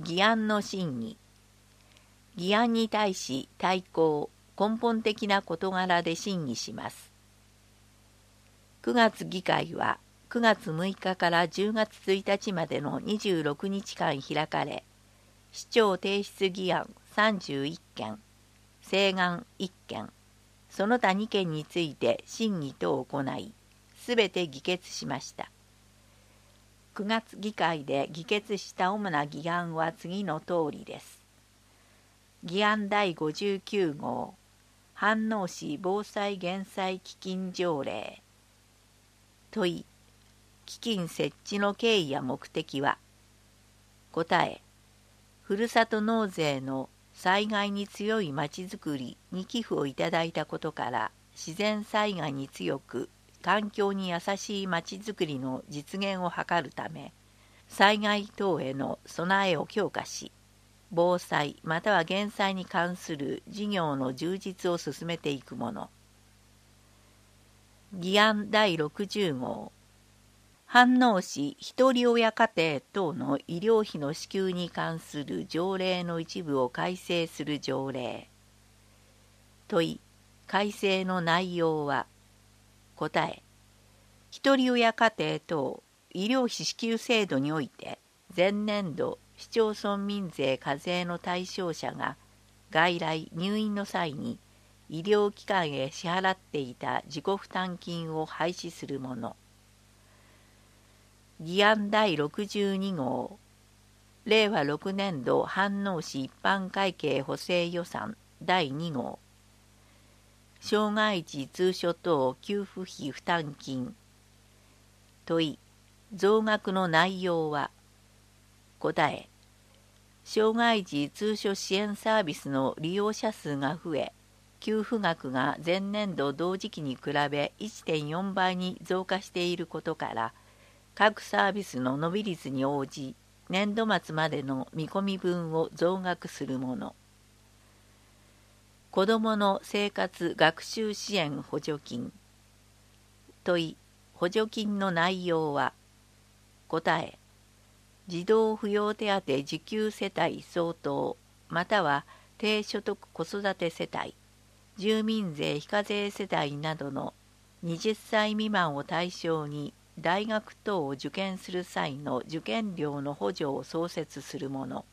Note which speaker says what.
Speaker 1: 議案の審議。議案に対し対抗、根本的な事柄で審議します。9月議会は9月6日から10月1日までの26日間開かれ、市長提出議案31件、請願1件、その他2件について審議と行い、すべて議決しました。9月議会で議決した主な議案は次の通りです。議案第59号、飯能市防災減災基金条例。問い、基金設置の経緯や目的は。答え、ふるさと納税の災害に強いまちづくりに寄付をいただいたことから、自然災害に強く環境に優しいまちづくりの実現を図るため、災害等への備えを強化し、防災または減災に関する事業の充実を進めていくもの。議案第60号、飯能市ひとり親家庭等の医療費の支給に関する条例の一部を改正する条例。問い、改正の内容は。答え、ひとり親家庭等医療費支給制度において、前年度市町村民税課税の対象者が外来入院の際に医療機関へ支払っていた自己負担金を廃止するもの。議案第62号、令和6年度飯能市一般会計補正予算第2号、障害児通所等給付費負担金。問い、増額の内容は。答え、障害児通所支援サービスの利用者数が増え、給付額が前年度同時期に比べ 1.4 倍に増加していることから、各サービスの伸び率に応じ、年度末までの見込み分を増額するもの。子どもの生活学習支援補助金。問い、補助金の内容は。答え、児童扶養手当受給世帯相当、または低所得子育て世帯、住民税非課税世帯などの20歳未満を対象に大学等を受験する際の受験料の補助を創設するもの。